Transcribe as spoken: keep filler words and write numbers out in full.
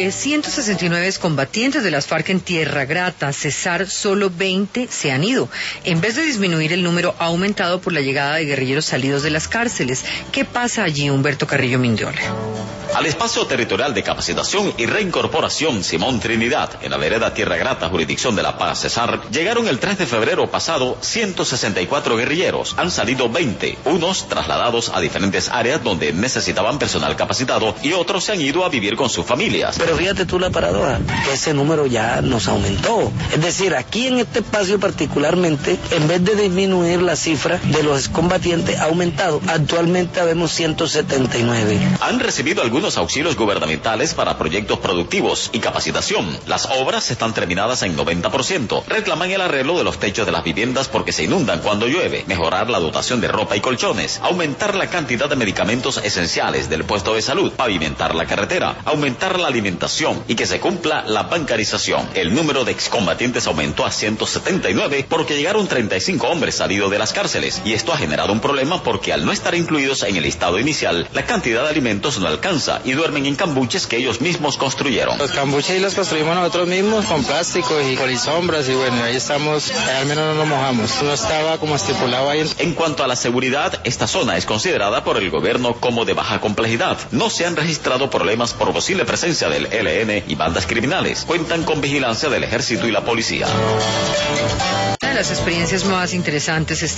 De ciento sesenta y nueve combatientes de las FARC en Tierra Grata, Cesar, solo veinte se han ido. En vez de disminuir, el número ha aumentado por la llegada de guerrilleros salidos de las cárceles. ¿Qué pasa allí, Humberto Carrillo Mindiola? Al espacio territorial de capacitación y reincorporación Simón Trinidad, en la vereda Tierra Grata, jurisdicción de La Paz, Cesar, llegaron el tres de febrero pasado ciento sesenta y cuatro guerrilleros. Han salido veinte, unos trasladados a diferentes áreas donde necesitaban personal capacitado y otros se han ido a vivir con sus familias. Pero fíjate tú la paradoja, que ese número ya nos aumentó. Es decir, aquí en este espacio particularmente, en vez de disminuir la cifra de los combatientes, ha aumentado. Actualmente habemos ciento setenta y nueve. Han recibido algunos auxilios gubernamentales para proyectos productivos y capacitación. Las obras están terminadas en noventa por ciento. Reclaman el arreglo de los techos de las viviendas porque se inundan cuando llueve, mejorar la dotación de ropa y colchones, aumentar la cantidad de medicamentos esenciales del puesto de salud, pavimentar la carretera, aumentar la alimentación y que se cumpla la bancarización. El número de excombatientes aumentó a ciento setenta y nueve porque llegaron treinta y cinco hombres salidos de las cárceles, y esto ha generado un problema porque al no estar incluidos en el listado inicial, la cantidad de alimentos no alcanza y duermen en cambuches que ellos mismos construyeron. Los cambuches los construimos nosotros mismos con plástico y polisombras, y bueno, ahí estamos, al menos no nos mojamos. No estaba como estipulado ahí. En cuanto a la seguridad, esta zona es considerada por el gobierno como de baja complejidad. No se han registrado problemas por posible presencia del E L N y bandas criminales. Cuentan con vigilancia del ejército y la policía. Una de las experiencias más interesantes